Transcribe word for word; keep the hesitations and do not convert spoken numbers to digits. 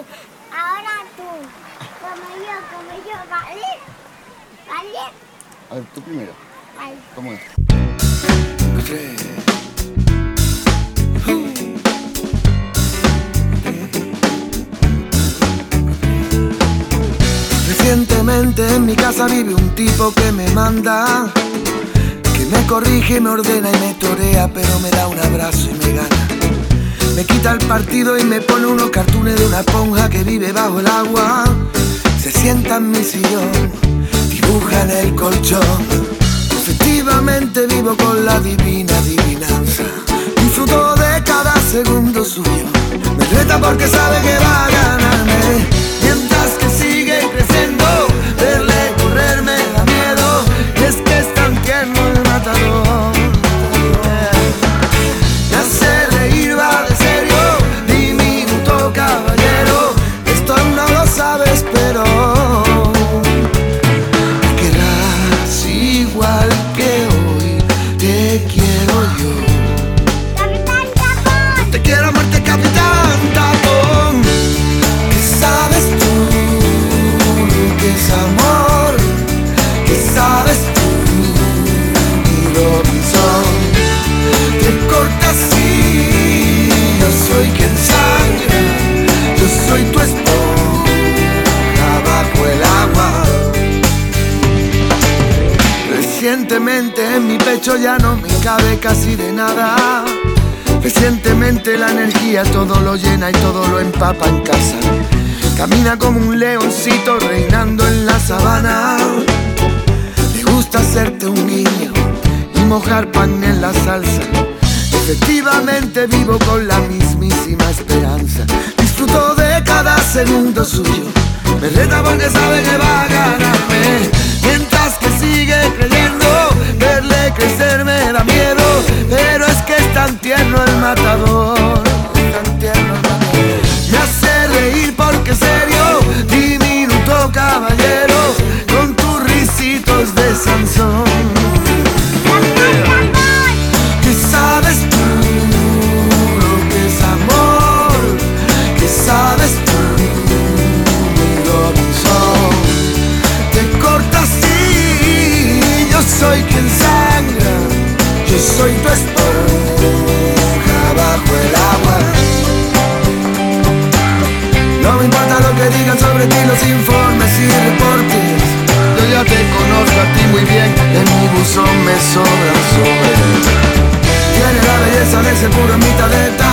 Ahora tú, como yo, como yo, ¿vale? ¿Vale? A ver, tú primero. Vale. ¿Cómo es? Recientemente en mi casa vive un tipo que me manda, que me corrige, me ordena y me torea, pero me da un abrazo y me gana. Me quita el partido y me pone unos cartones de una esponja que vive bajo el agua. Se sienta en mi sillón, dibuja en el colchón. Efectivamente vivo con la divina adivinanza. Disfruto de cada segundo suyo. Me reta porque sabe que va a ganarme. Mientras que sigue creciendo, verle correr me da miedo. Y es que es tan tierno el matador. Me hace reír, va de serio, diminuto caballero. Esto aún no lo sabes, pero me querrás igual que hoy te quiero yo. Capitán Tapón. Te quiero amarte, Capitán Tapón. ¿Qué sabes tú? ¿Qué es amor? ¿Qué sabes tú? Mi Robinson. Te cortas así, yo soy quien sangra, yo soy tu esponja bajo el agua. Recientemente en mi pecho ya no me cabe casi de nada. Recientemente la energía todo lo llena y todo lo empapa en casa. Camina como un leoncito reinando en la sabana. Le gusta hacerte un guiño y mojar pan en la salsa. Efectivamente vivo con la mismísima esperanza. Disfruto de cada segundo suyo. Me reta porque sabe que va a ganarme. Mientras que sigue creyendo, verle crecer me da miedo. Pero es que es tan tierno el matador, tan tierno el matador. Me hace reír porque es serio, diminuto caballero, con tus risitos de Sansón. ¿Qué sabes tú lo que es amor? ¿Qué sabes tú, mi Robinson? Te cortas así, yo soy quien sangra, yo soy tu esponja bajo el agua. No me importa lo que digan sobre ti los informes y reportes. Yo ya te conozco a ti muy bien, en mi buzón me sobran sobres. Tiene la belleza de ese puro en mitad de